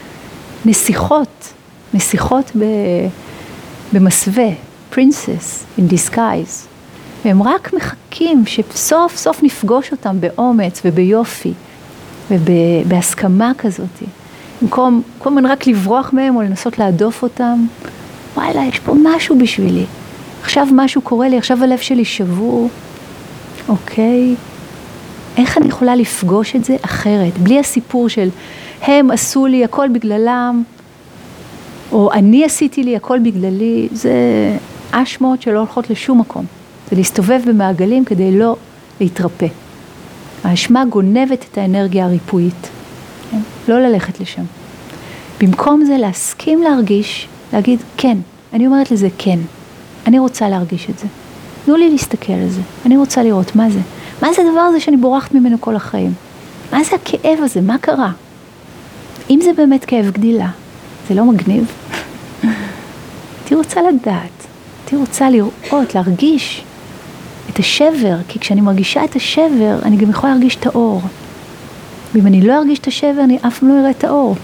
נסיכות במסווה, princess in disguise, והם רק מחכים שסוף סוף נפגוש אותם באומץ וביופי, ובהסכמה כזאת. במקום כל הזמן רק לברוח מהם או לנסות להדוף אותם, וואלה, יש פה משהו בשבילי. עכשיו משהו קורה לי, עכשיו הלב שלי שבור. אוקיי, איך אני יכולה לפגוש את זה אחרת? בלי הסיפור של הם עשו לי הכל בגללם, או אני עשיתי לי הכל בגללי, זה אשמות שלא הולכות לשום מקום. זה להסתובב במעגלים כדי לא להתרפא. האשמה גונבת את האנרגיה הריפואית. לא ללכת לשם. במקום זה להסכים להרגיש, להגיד כן, אני אומרת לזה כן, אני רוצה להרגיש את זה. תנו לי להסתכל על זה, אני רוצה לראות מה זה. מה זה הדבר הזה שאני בורחת ממנו כל החיים? מה זה הכאב הזה? מה קרה? אם זה באמת כאב גדילה, זה לא מגניב. הייתי רוצה לדעת, הייתי רוצה לראות, להרגיש את השבר, כי כשאני מרגישה את השבר, אני גם יכולה להרגיש את האור. ואם אני לא ארגיש את השבר, אני אף פעם לא אראה את האור.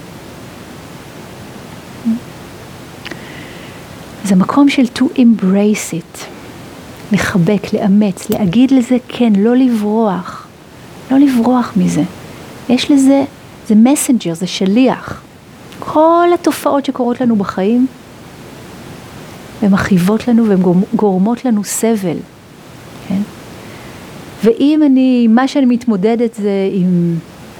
זה מקום של to embrace it. לחבק, לאמץ, להגיד לזה כן, לא לברוח. לא לברוח מזה. יש לזה, זה מסנג'ר, זה שליח. כל התופעות שקורות לנו בחיים, הן מכאיבות לנו והן גורמות לנו סבל. כן? ואם מה שאני מתמודדת זה עם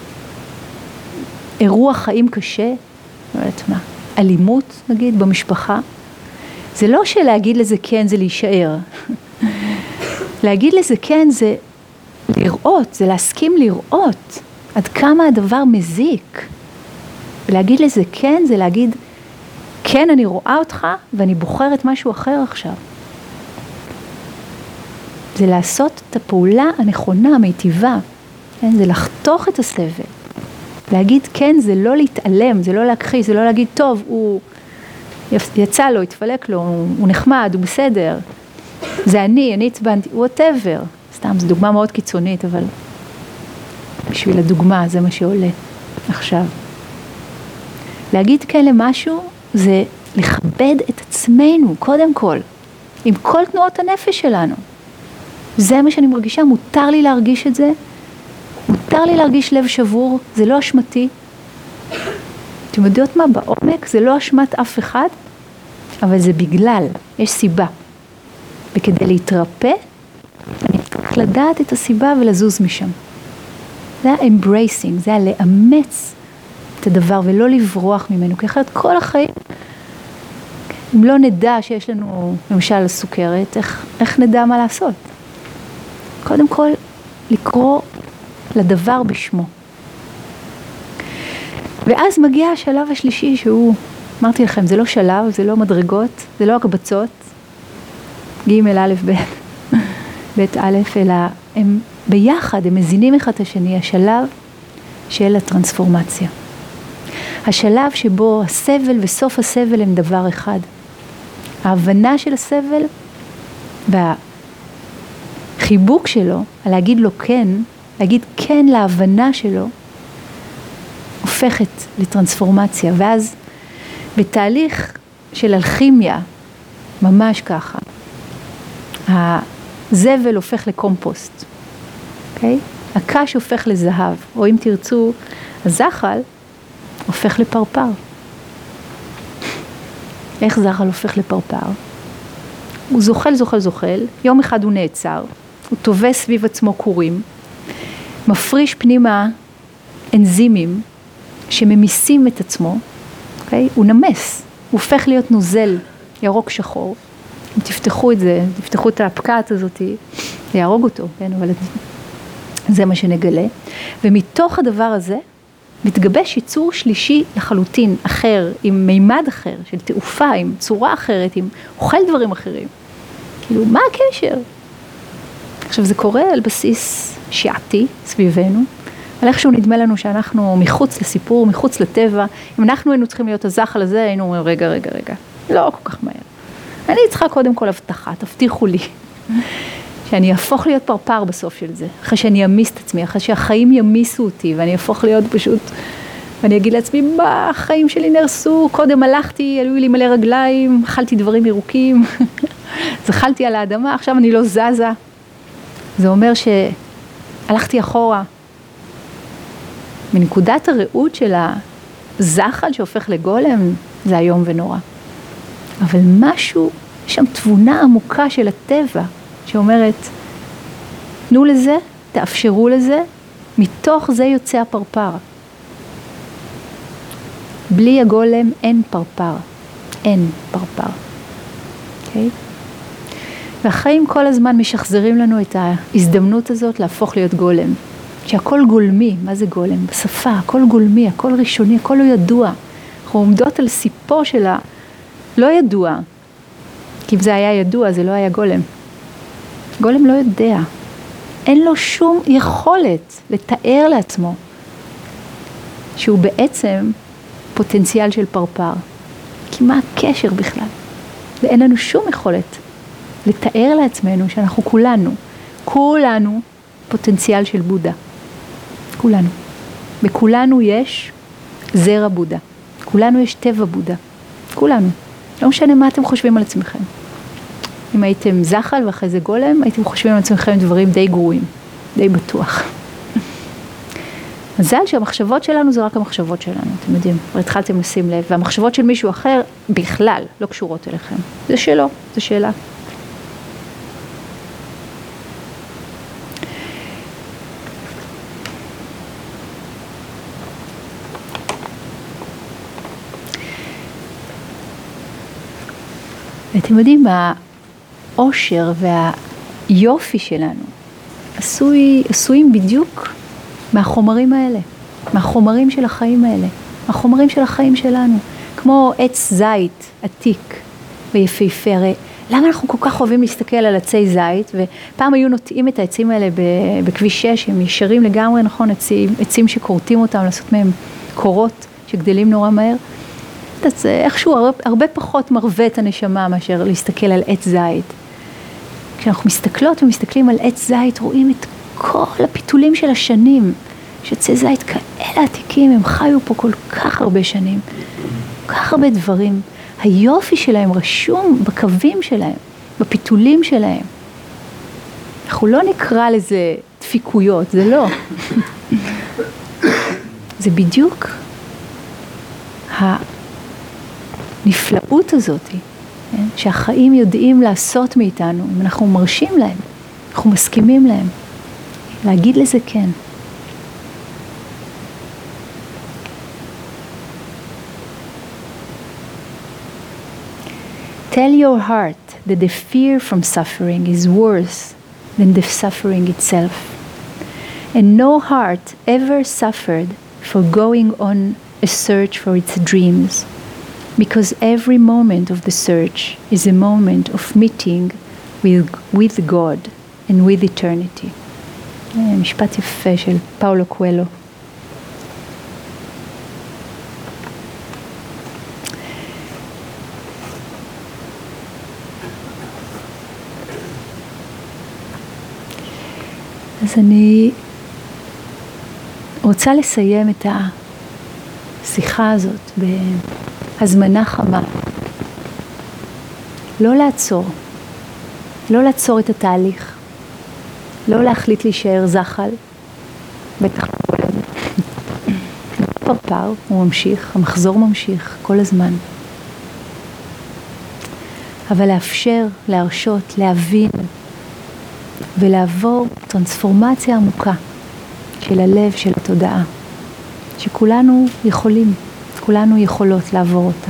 אירוע חיים קשה, לא יודעת מה, אלימות נגיד במשפחה, זה לא שלהגיד לזה כן זה להישאר. להגיד לזה כן זה לראות, זה להסכים לראות עד כמה הדבר מזיק. ולהגיד לזה כן זה להגיד כן אני רואה אותך ואני בוחרת משהו אחר עכשיו. זה לעשות את הפעולה הנכונה, המיטיבה. כן? זה לחתוך את הסבל. להגיד כן זה לא להתעלם, זה לא להכחיש, זה לא להגיד טוב, הוא יצא לו, התפלק לו, הוא נחמד, הוא בסדר. זה אני הצבנתי, whatever. סתם, זו דוגמה מאוד קיצונית, אבל בשביל הדוגמה זה מה שעולה עכשיו. להגיד כן למשהו זה לכבד את עצמנו, קודם כל, עם כל תנועות הנפש שלנו. זה מה שאני מרגישה, מותר לי להרגיש את זה, מותר לי להרגיש לב שבור, זה לא אשמתי. אתם יודעות מה? בעומק זה לא אשמת אף אחד, אבל זה בגלל, יש סיבה. וכדי להתרפא, אני צריך לדעת את הסיבה ולזוז משם. זה ה-embracing, זה ה-לאמץ את הדבר ולא לברוח ממנו, כי אחרת כל החיים, אם לא נדע שיש לנו למשל סוכרת, איך נדע מה לעשות? קודם כל, לקרוא לדבר בשמו. ואז מגיע השלב השלישי שהוא, אמרתי לכם, זה לא שלב, זה לא מדרגות, זה לא הקבצות, ג' א' ב', ב' א', אלא הם ביחד, הם מזינים אחד את השני, השלב של הטרנספורמציה. השלב שבו הסבל וסוף הסבל הם דבר אחד. ההבנה של הסבל והחיבוק שלו, להגיד לו כן, להגיד כן להבנה שלו, הופכת לטרנספורמציה. ואז בתהליך של אלכימיה, ממש ככה, הזבל הופך לקומפוסט, אוקיי? הקש הופך לזהב, או אם תרצו, הזחל הופך לפרפר. איך זחל הופך לפרפר? הוא זוחל, זוחל, זוחל, יום אחד הוא נעצר, הוא טווה סביב עצמו קורים, מפריש פנימה אנזימים שממיסים את עצמו, אוקיי? הוא נמס, הוא הופך להיות נוזל, ירוק שחור. אם תפתחו את זה, תפתחו את הפקעת הזאת, יהרוג אותו, כן? אבל זה מה שנגלה. ומתוך הדבר הזה, מתגבש יצור שלישי לחלוטין, אחר, עם מימד אחר, של תעופה, עם צורה אחרת, עם אוכל דברים אחרים. כאילו, מה הקשר? עכשיו, זה קורה על בסיס שעתי סביבנו, אבל איכשהו נדמה לנו שאנחנו מחוץ לסיפור, מחוץ לטבע. אם אנחנו היינו צריכים להיות הזחל הזה, היינו אומרים, רגע, לא כל כך מהר. אני צריכה קודם כל הבטחה, תבטיחו לי, שאני אהפוך להיות פרפר בסוף של זה, אחרי שאני אמיס את עצמי, אחרי שהחיים ימיסו אותי, ואני אהפוך להיות פשוט, ואני אגיד לעצמי, מה, החיים שלי נרסו, קודם הלכתי, היו לי מלא רגליים, אכלתי דברים ירוקים, זחלתי על האדמה, עכשיו אני לא זזה. זה אומר שהלכתי אחורה, מנקודת הראות של הזחל שהופך לגולם, זה היום ונורא. אבל משהו, יש שם תבונה עמוקה של הטבע, שאומרת, תנו לזה, תאפשרו לזה, מתוך זה יוצא הפרפר. בלי הגולם אין פרפר, אין פרפר. אוקיי? והחיים כל הזמן משחזרים לנו את ההזדמנות הזאת להפוך להיות גולם. שהכל גולמי, מה זה גולם? בשפה, הכל גולמי, הכל ראשוני, הכל לא ידוע. אנחנו עומדות על סיפו של לא ידוע. כי אם זה היה ידוע, זה לא היה גולם. גולם לא יודע. אין לו שום יכולת לתאר לעצמו שהוא בעצם פוטנציאל של פרפר. כי מה הקשר בכלל? ואין לנו שום יכולת לתאר לעצמנו שאנחנו כולנו פוטנציאל של בודה. כולנו. בכולנו יש זרע בודה. כולנו יש טבע בודה. כולנו. לא משנה מה אתם חושבים על עצמכם. אם הייתם זחל ואחרי זה גולם, הייתם חושבים על עצמכם דברים די גרועים, די בטוח. מזל שהמחשבות שלנו זה רק המחשבות שלנו, אתם יודעים, התחלתם לשים לב, והמחשבות של מישהו אחר בכלל לא קשורות אליכם. זה שלו, זה שאלה. ואתם יודעים, העושר והיופי שלנו עשויים בדיוק מהחומרים האלה, מהחומרים של החיים האלה, מהחומרים של החיים שלנו, כמו עץ זית עתיק ויפהפה. הרי למה אנחנו כל כך אוהבים להסתכל על עצי זית, ופעם היו נוטעים את העצים האלה בכביש 6, הם ישרים לגמרי, נכון, עצים שקורטים אותם, לעשות מהם קורות שגדלים נורא מהר. זה איכשהו הרבה פחות מרווה את הנשמה מאשר להסתכל על עץ זית. כשאנחנו מסתכלות ומסתכלים על עץ זית, רואים את כל הפיתולים של השנים, שעצי זית כאלה עתיקים, הם חיו פה כל כך הרבה שנים, כל כך הרבה דברים. היופי שלהם רשום בקווים שלהם, בפיתולים שלהם. אנחנו לא נקרא לזה דפיקויות, זה לא. זה בדיוק הנפלאות הזאת, כן? שהחיים יודעים לעשות מאיתנו, אם אנחנו מרשים להם, אנחנו מסכימים להם, להגיד לזה כן. Tell your heart that the fear from suffering is worse than the suffering itself. And no heart ever suffered for going on a search for its dreams, because every moment of the search is a moment of meeting with God and with eternity. משפט יפה של פאולו קואלו. אז אני רוצה לסיים את השיחה הזאת בהזמנה חמה. לא לעצור. לא לעצור את התהליך. לא להחליט להישאר זחל. בטח פרפר, הוא ממשיך, המחזור ממשיך כל הזמן. אבל לאפשר, להרשות, להבין ולעבור טרנספורמציה עמוקה של הלב, של התודעה, שכולנו יכולים, כולנו יכולות לעבור אותה.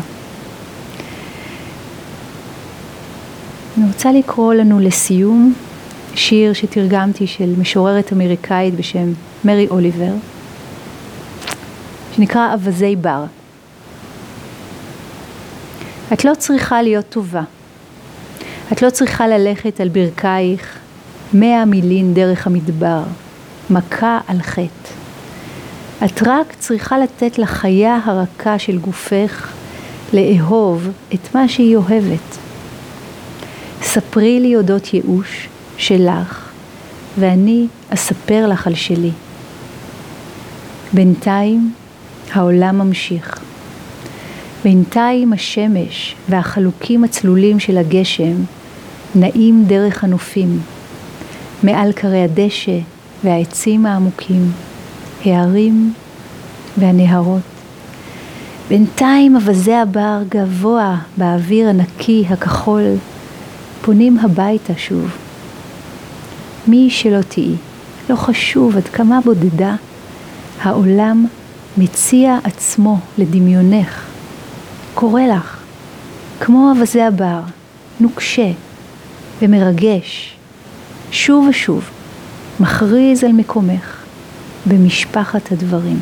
אני רוצה לקרוא לנו לסיום שיר שתרגמתי של משוררת אמריקאית בשם מרי אוליבר, שנקרא אווזי בר. את לא צריכה להיות טובה. את לא צריכה ללכת על ברכייך 100 מילין דרך המדבר, מכה על חטא. את רק צריכה לתת לחיה הרכה של גופך לאהוב את מה שהיא אוהבת. ספרי לי אודות ייאוש שלך, ואני אספר לך על שלי. בינתיים העולם ממשיך. בינתיים השמש והחלוקים הצלולים של הגשם נעים דרך הנופים, מעל קרי הדשא והעצים העמוקים, הערים והנהרות. בינתיים אווזי הבר גבוה באוויר הנקי הכחול, פונים הביתה שוב. מי שלא תהי, לא חשוב עד כמה בודדה, העולם מציע עצמו לדמיונך. קורא לך, כמו אווזי הבר, נוקשה ומרגש, שוב ושוב, מכריז על מקומך במשפחת הדברים.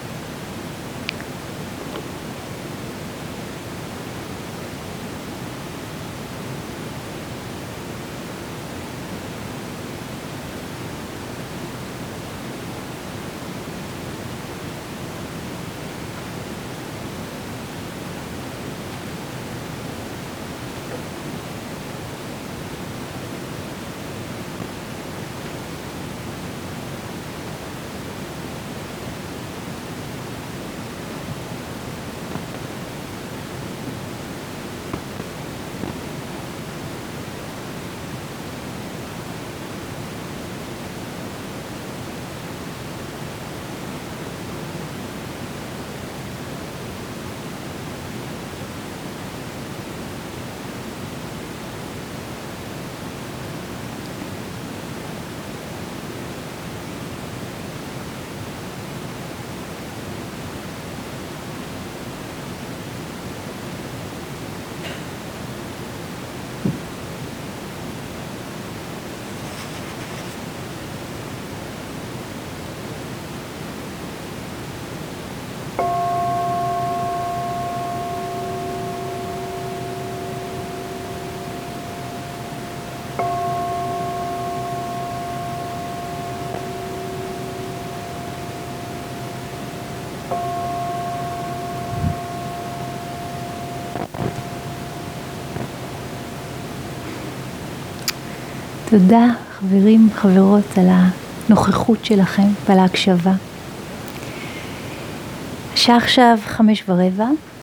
תודה חברים, חברות, על הנוכחות שלכם ועל ההקשבה. השעה עכשיו 5:15,